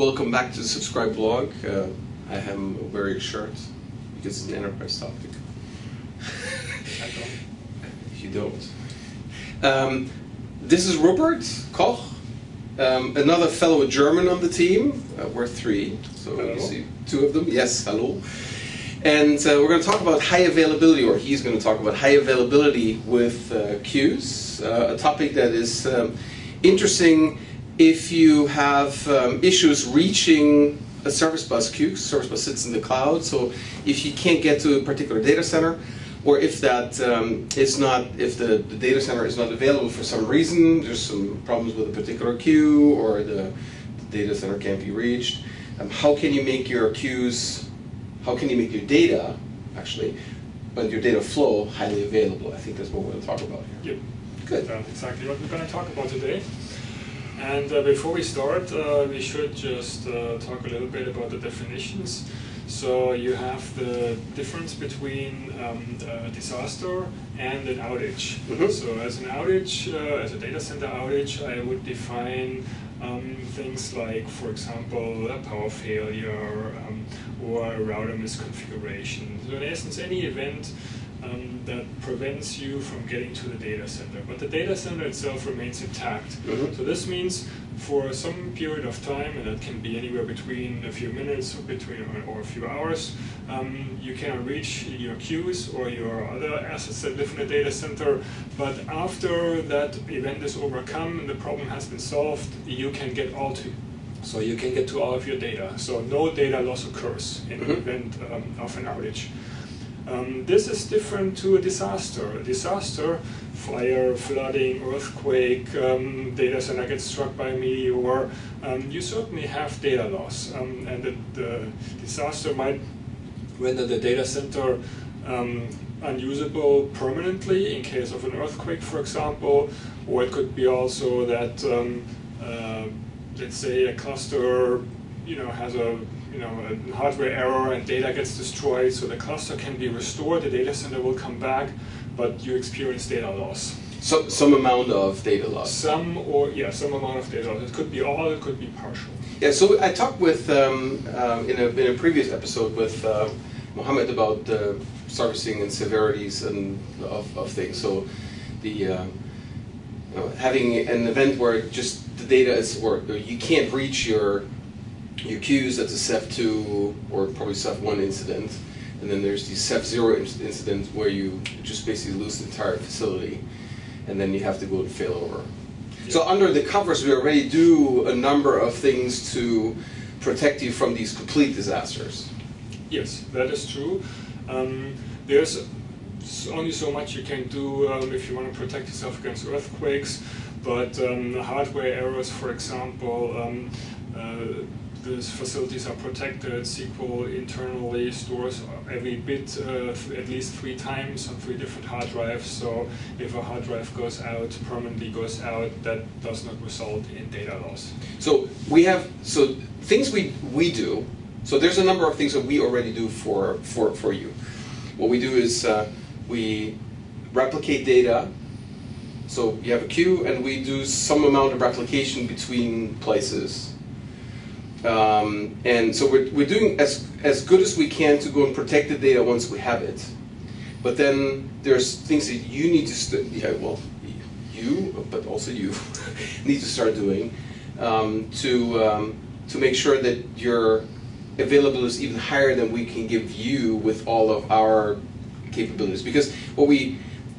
welcome back to the Subscribe blog. I am wearing a shirt because it's an enterprise topic. If you don't. This is Rupert Koch, another fellow German on the team. We're three, so hello. You see two of them. Yes, hello. And we're going to talk about high availability, or he's going to talk about high availability with queues, a topic that is interesting if you have issues reaching a service bus queue. Service bus sits in the cloud, so if you can't get to a particular data center, or if that is not, if the data center is not available for some reason, there's some problems with a particular queue, or the data center can't be reached. How can you make your queues? How can you make your data, actually, but your data flow highly available? I think that's what we're going to talk about here. Yep. Good. That's exactly what we're going to talk about today. And before we start, we should just talk a little bit about the definitions. So you have the difference between a disaster and an outage. Mm-hmm. So as an outage, as a data center outage, I would define things like, for example, a power failure or a router misconfiguration. So in essence, any event that prevents you from getting to the data center. But the data center itself remains intact. Mm-hmm. So this means for some period of time, and that can be anywhere between a few minutes or a few hours, you cannot reach your queues or your other assets that live in the data center. But after that event is overcome and the problem has been solved, you can get all to. So you can get to all of your data. So no data loss occurs in the event of an outage. This is different to a disaster. A disaster, fire, flooding, earthquake, data center gets struck by a meteor, you certainly have data loss. And the disaster might render the data center unusable permanently in case of an earthquake, for example, or it could be also that, let's say, a cluster has a hardware error and data gets destroyed, so the cluster can be restored, the data center will come back, but you experience data loss. So some amount of data loss. Some amount of data loss. It could be all, it could be partial. Yeah, so I talked with, in a previous episode with Mohammed about servicing and severities and of things. So the having an event where just the data is, or you can't reach your queues, that's a CEF2 or probably CEF1 incident, and then there's the CEF0 incident where you just basically lose the entire facility, and then you have to go to failover. Yeah. So under the covers, we already do a number of things to protect you from these complete disasters. Yes, that is true. There's only so much you can do if you want to protect yourself against earthquakes, but hardware errors, for example, these facilities are protected. SQL internally stores every bit at least 3 times on 3 different hard drives. So if a hard drive permanently goes out, that does not result in data loss. So things we do. So there's a number of things that we already do for you. What we do is we replicate data. So you have a queue, and we do some amount of replication between places. And so we're doing as good as we can to go and protect the data once we have it. But then there's things that you need to but also you need to start doing to make sure that your availability is even higher than we can give you with all of our capabilities. Because what we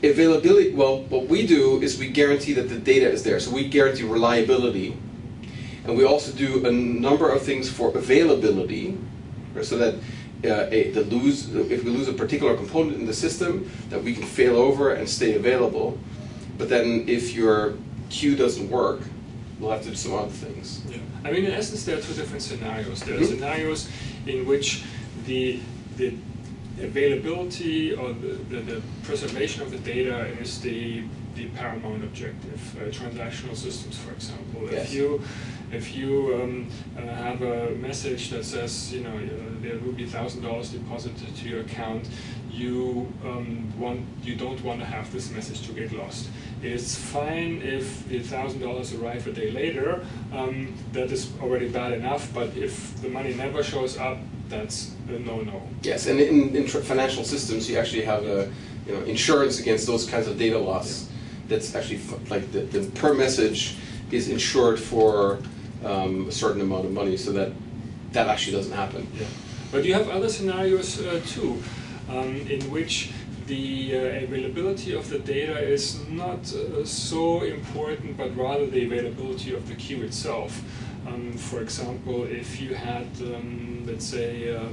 do is we guarantee that the data is there. So we guarantee reliability. And we also do a number of things for availability, so that if we lose a particular component in the system, that we can fail over and stay available. But then if your queue doesn't work, we'll have to do some other things. Yeah. I mean, in essence, there are 2 different scenarios. There are scenarios in which the availability or the preservation of the data is the paramount objective. Transactional systems, for example. Yes. If you have a message that says, there will be $1,000 deposited to your account, you don't want to have this message to get lost. It's fine if the $1,000 arrive a day later. That is already bad enough. But if the money never shows up, that's a no-no. Yes, and in financial systems, you actually have a insurance against those kinds of data loss. That's actually like the per message is insured for a certain amount of money, so that actually doesn't happen. Yeah. But you have other scenarios too, in which the availability of the data is not so important, but rather the availability of the queue itself. For example, if you had, let's say, a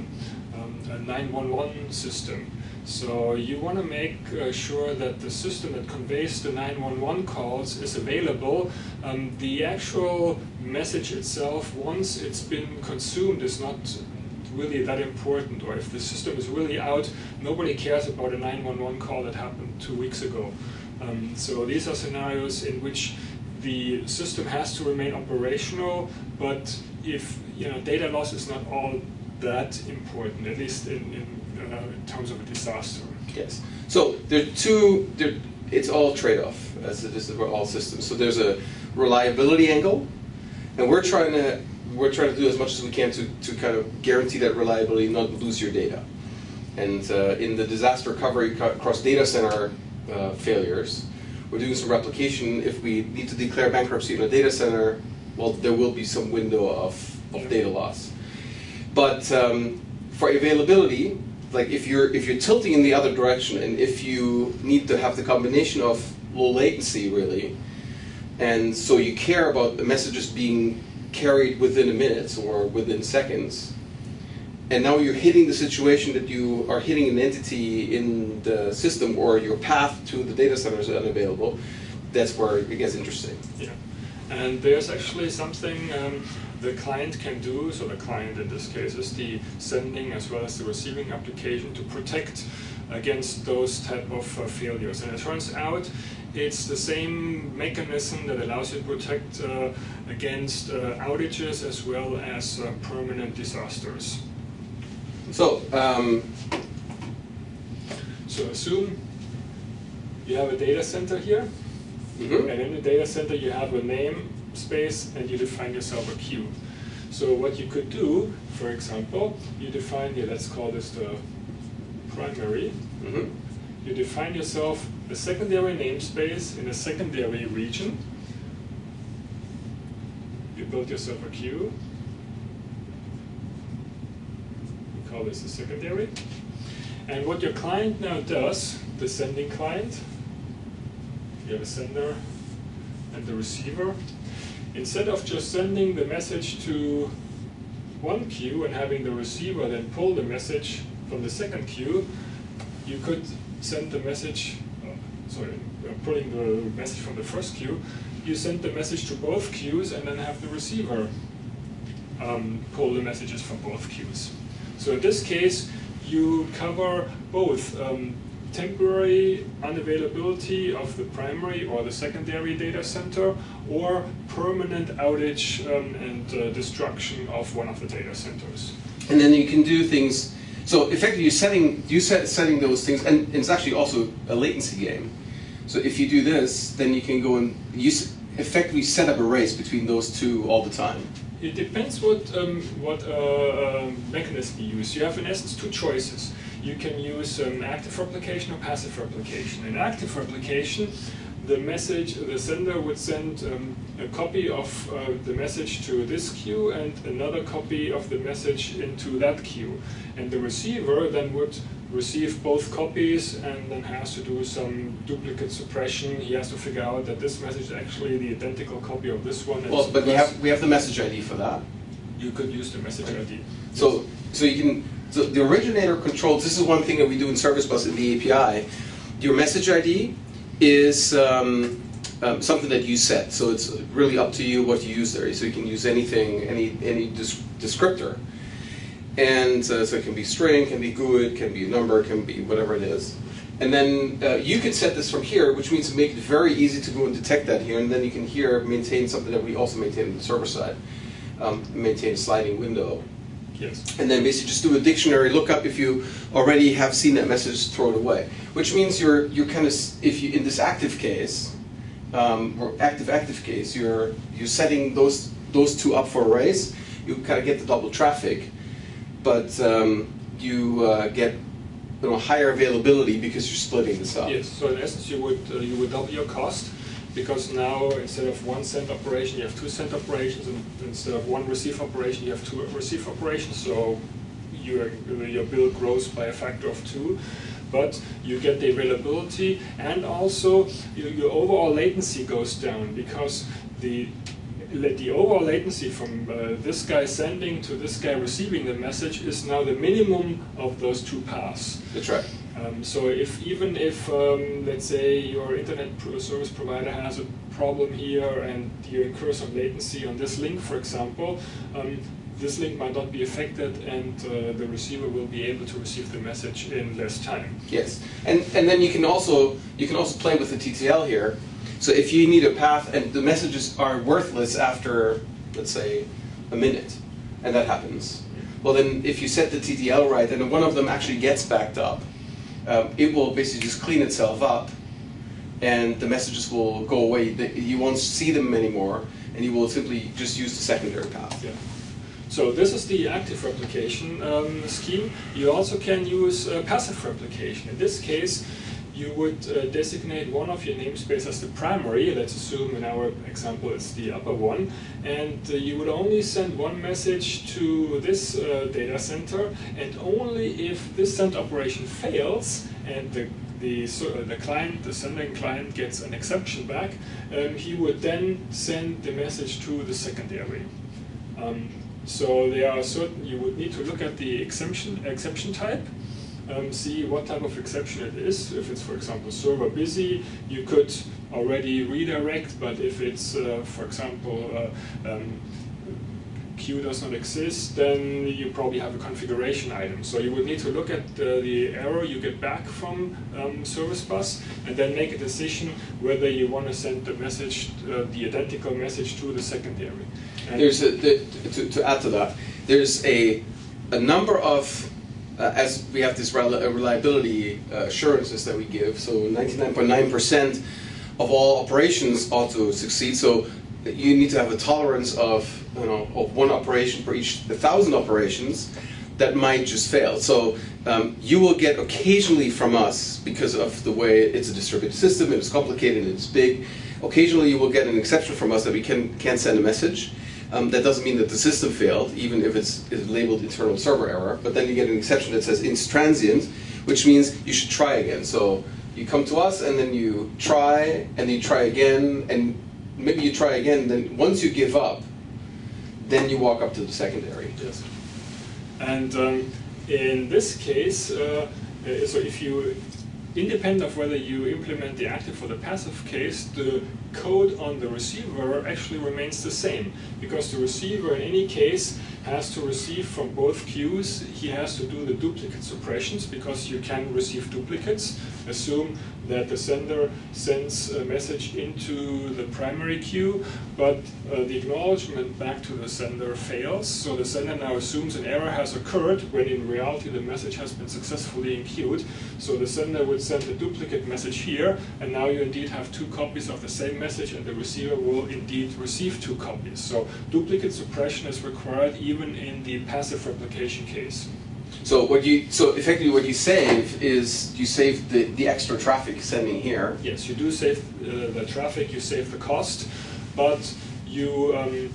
911 system, so you want to make sure that the system that conveys the 911 calls is available. The actual message itself, once it's been consumed, is not really that important, or if the system is really out, nobody cares about a 911 call that happened 2 weeks ago. So these are scenarios in which the system has to remain operational, but if data loss is not all that important, at least in terms of a disaster. Yes. So there are two. It's all trade-off, as it is for all systems. So there's a reliability angle, and we're trying to do as much as we can to kind of guarantee that reliability, not lose your data. And in the disaster recovery across data center failures, we're doing some replication. If we need to declare bankruptcy in a data center, well, there will be some window of data loss. But for availability, like if you're tilting in the other direction, and if you need to have the combination of low latency really, and so you care about the messages being carried within a minute or within seconds, and now you're hitting the situation that you are hitting an entity in the system, or your path to the data center is unavailable, that's where it gets interesting. Yeah, and there's actually something the client can do, so the client in this case is the sending as well as the receiving application, to protect against those type of failures. And it turns out it's the same mechanism that allows you to protect against outages as well as permanent disasters. So, so assume you have a data center here, and in the data center you have a namespace and you define yourself a queue. So what you could do, for example, you define here, let's call this the primary. You define yourself a secondary namespace in a secondary region. You build yourself a queue. We call this a secondary. And what your client now does, the sending client, you have a sender and the receiver, instead of just sending the message to one queue and having the receiver then pull the message from the second queue, you could send the message, pulling the message from the first queue, you send the message to both queues and then have the receiver pull the messages from both queues. So in this case, you cover both temporary unavailability of the primary or the secondary data center, or permanent outage and destruction of one of the data centers. And then you can do things. So effectively, you're setting those things, and it's actually also a latency game. So if you do this, then you can go and effectively set up a race between those two all the time. It depends what mechanism you use. You have in essence two choices. You can use active replication or passive replication. In active replication, the sender would send a copy of the message to this queue and another copy of the message into that queue. And the receiver then would receive both copies and then has to do some duplicate suppression. He has to figure out that this message is actually the identical copy of this one. Well, but we have the message ID for that. You could use the message ID. So you can. So the originator controls. This is one thing that we do in Service Bus in the API. Your message ID is something that you set. So it's really up to you what you use there. So you can use anything, any descriptor. And so it can be string, can be GUID, can be a number, can be whatever it is. And then you can set this from here, which means to make it very easy to go and detect that here. And then you can here maintain something that we also maintain on the server side. Maintain a sliding window. Yes. And then basically just do a dictionary lookup if you already have seen that message, throw it away. Which means you're kind of, if you in this active case, or active case, you're setting those two up for arrays. You kind of get the double traffic, but you get higher availability because you're splitting this up. Yes. So in essence, you would double your cost, because now instead of 1 send operation, you have 2 send operations, and instead of 1 receive operation, you have 2 receive operations. So your bill grows by a factor of 2. But you get the availability, and also your overall latency goes down, because the overall latency from this guy sending to this guy receiving the message is now the minimum of those 2 paths. That's right. So even if let's say your internet service provider has a problem here and you incur some latency on this link, for example, this link might not be affected, and the receiver will be able to receive the message in less time. Yes, and then you can also play with the TTL here. So if you need a path and the messages are worthless after, let's say, a minute, and that happens, well then if you set the TTL right and one of them actually gets backed up, it will basically just clean itself up, and the messages will go away. You won't see them anymore, and you will simply just use the secondary path. Yeah. So this is the active replication scheme. You also can use passive replication. In this case, you would designate one of your namespace as the primary. Let's assume in our example it's the upper one. And you would only send one message to this data center, and only if this send operation fails and the sending client gets an exception back, he would then send the message to the secondary. So there are certain, you would need to look at the exception type, see what type of exception it is. If it's, for example, server busy, you could already redirect, but if it's, for example, queue does not exist, then you probably have a configuration item. So you would need to look at the error you get back from Service Bus, and then make a decision whether you want to send the message, the identical message, to the secondary. And there's to add to that, there's a number of as we have this reliability assurances that we give. So 99.9% of all operations ought to succeed. So you need to have a tolerance of of 1 operation per each 1,000 operations that might just fail. So you will get occasionally from us, because of the way it's a distributed system, it's complicated, it's big. Occasionally you will get an exception from us that we can't send a message. That doesn't mean that the system failed, even if it's labeled internal server error. But then you get an exception that says inst transient, which means you should try again. So you come to us, and then you try, and then you try again, and maybe you try again. Then once you give up, then you walk up to the secondary. Yes. And in this case, so if you, independent of whether you implement the active or the passive case, the code on the receiver actually remains the same, because the receiver in any case has to receive from both queues. He has to do the duplicate suppressions, because you can receive duplicates. Assume that the sender sends a message into the primary queue, but the acknowledgement back to the sender fails. So the sender now assumes an error has occurred, when in reality the message has been successfully enqueued. So the sender would send a duplicate message here, and now you indeed have 2 copies of the same message, and the receiver will indeed receive 2 copies. So duplicate suppression is required even in the passive replication case. So effectively what you save is you save the extra traffic sending here. Yes, you do save the traffic, you save the cost, but you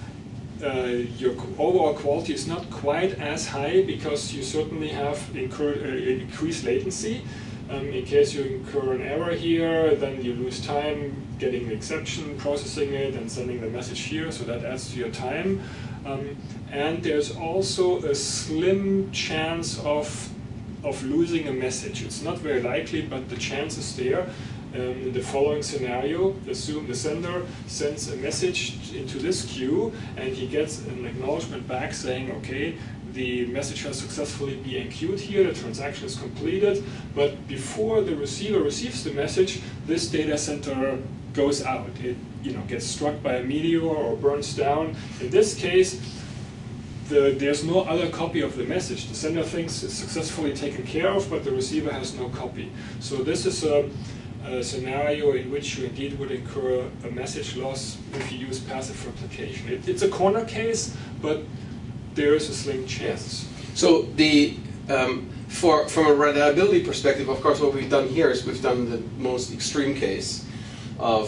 your overall quality is not quite as high, because you certainly have incurred increased latency. In case you incur an error here, then you lose time getting the exception, processing it, and sending the message here, so that adds to your time. And there's also a slim chance of losing a message. It's not very likely, but the chance is there. In the following scenario, assume the sender sends a message into this queue, and he gets an acknowledgement back saying, okay, the message has successfully been enqueued here, the transaction is completed, but before the receiver receives the message, this data center goes out. It gets struck by a meteor or burns down. In this case, there's no other copy of the message. The sender thinks it's successfully taken care of, but the receiver has no copy. So this is a scenario in which you indeed would incur a message loss if you use passive replication. It's a corner case, but there is a slim chance. So the from a reliability perspective, of course, what we've done here is we've done the most extreme case of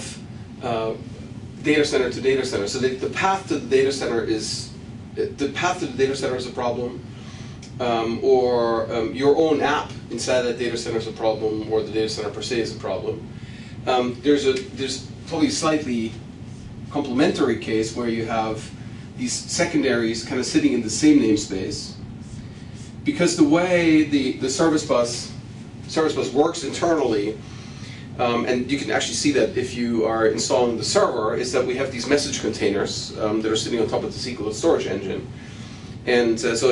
data center to data center. So the path to the data center is a problem, or your own app inside that data center is a problem, or the data center per se is a problem. There's probably a slightly complementary case where you have these secondaries kind of sitting in the same namespace, because the way the service bus works internally, and you can actually see that if you are installing the server, is that we have these message containers that are sitting on top of the SQL storage engine. And so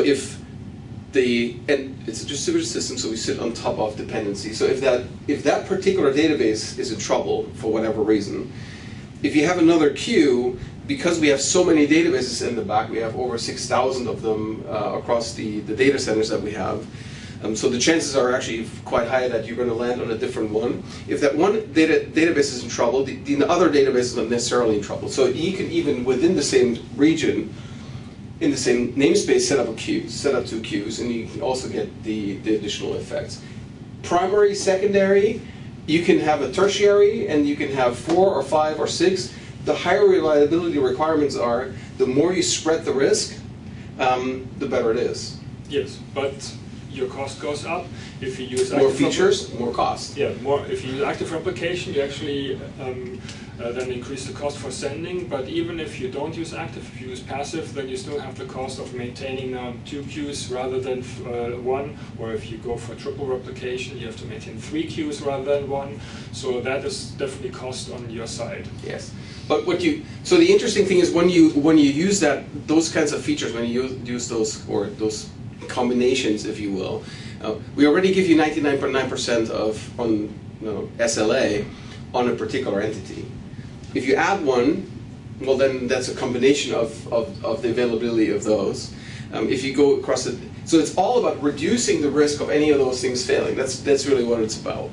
and it's a distributed system, so we sit on top of dependencies. So if that particular database is in trouble for whatever reason, if you have another queue, because we have so many databases in the back, we have over 6,000 of them across the data centers that we have. So the chances are actually quite high that you're going to land on a different one. If that one database is in trouble, the other database is not necessarily in trouble. So you can even within the same region, in the same namespace, set up two queues, and you can also get the additional effects. Primary, secondary, you can have a tertiary, and you can have 4 or 5 or 6. The higher reliability requirements are, the more you spread the risk, the better it is. Yes, but your cost goes up if you use more features, more cost. Yeah, more. If you use active replication, you actually then increase the cost for sending. But even if you don't use active, if you use passive, then you still have the cost of maintaining 2 queues rather than 1. Or if you go for triple replication, you have to maintain 3 queues rather than 1. So that is definitely cost on your side. Yes. But so the interesting thing is when you use those kinds of features, when you use those combinations, if you will, we already give you 99.9% on SLA on a particular entity. If you add one, well, then that's a combination of the availability of those. If you go across it, so it's all about reducing the risk of any of those things failing. That's really what it's about.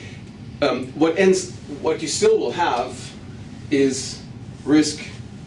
What you still will have is risk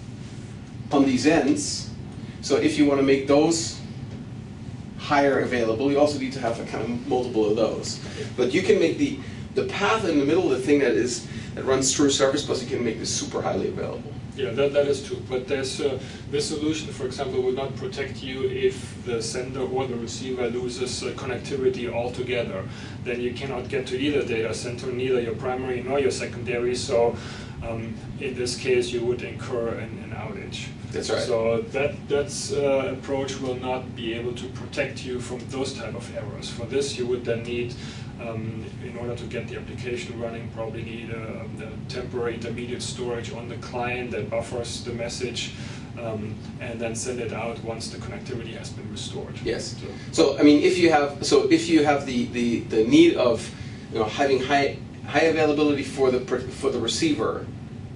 on these ends. So if you want to make those higher available, you also need to have a kind of multiple of those. But you can make the path in the middle of the thing that runs through Service Bus, you can make this super highly available. Yeah, that is true. But there's this solution, for example, will not protect you if the sender or the receiver loses connectivity altogether. Then you cannot get to either data center, neither your primary nor your secondary. So in this case, you would incur an outage. That's right. So that approach will not be able to protect you from those type of errors. For this, you would then need, in order to get the application running, probably need a temporary intermediate storage on the client that buffers the message, and then send it out once the connectivity has been restored. Yes. So I mean, if you have the need of having high availability for the receiver,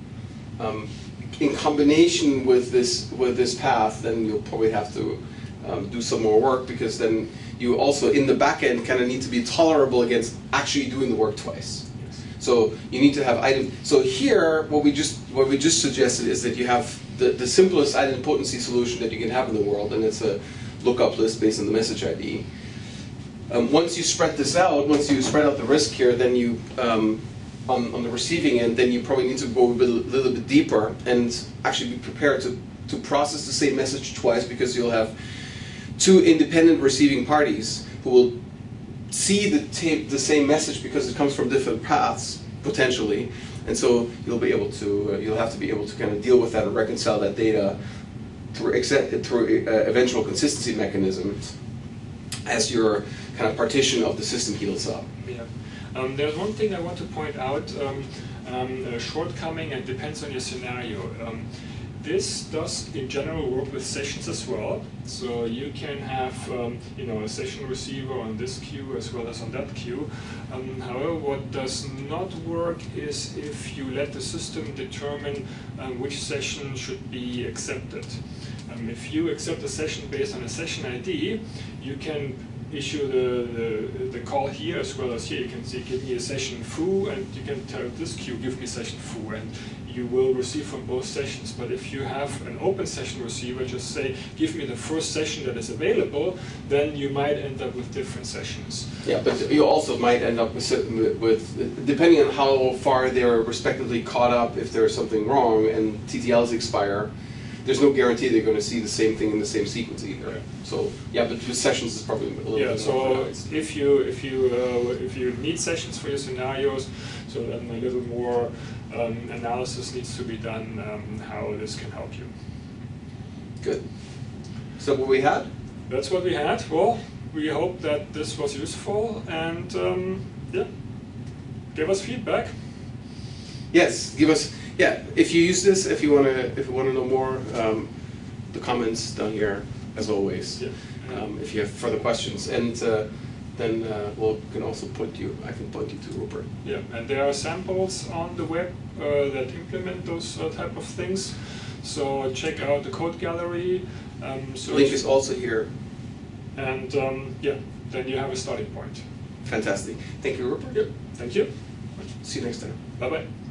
in combination with this path, then you'll probably have to do some more work, because then you also in the back end kind of need to be tolerable against actually doing the work twice. Yes. So you need to have item. So here, what we just suggested is that you have the simplest idempotency solution that you can have in the world, and it's a lookup list based on the message ID. Once you spread this out, once you spread out the risk here, then you on the receiving end, then you probably need to go a little bit deeper and actually be prepared to process the same message twice, because you'll have 2 independent receiving parties who will see the same message because it comes from different paths potentially, and so you'll have to be able to kind of deal with that and reconcile that data through eventual consistency mechanisms as your kind of partition of the system heals up. Yeah. There's one thing I want to point out, a shortcoming, and depends on your scenario. This does in general work with sessions as well, so you can have a session receiver on this queue as well as on that queue. However, what does not work is if you let the system determine which session should be accepted. If you accept a session based on a session ID, you can issue the call here as well as here. You can say, give me a session foo, and you can tell this queue, give me session foo, and you will receive from both sessions. But if you have an open session receiver, just say, give me the first session that is available, then you might end up with different sessions. Yeah, but you also might end up with depending on how far they're respectively caught up, if there's something wrong and TTLs expire, there's no guarantee they're going to see the same thing in the same sequence either. Yeah. So yeah, but with sessions is probably a little bit more so organized. if you need sessions for your scenarios, so then a little more analysis needs to be done how this can help you. Good. So what we had? That's what we had. Well, we hope that this was useful, and yeah, give us feedback. Yes, give us. Yeah, if you use this, if you want to know more, the comments down here, as always. Yeah. If you have further questions, and then can also I can point you to Rupert. Yeah, and there are samples on the web that implement those type of things. So check out the code gallery. Link is also here. And yeah, then you have a starting point. Fantastic. Thank you, Rupert. Yep. Thank you. See you next time. Bye bye.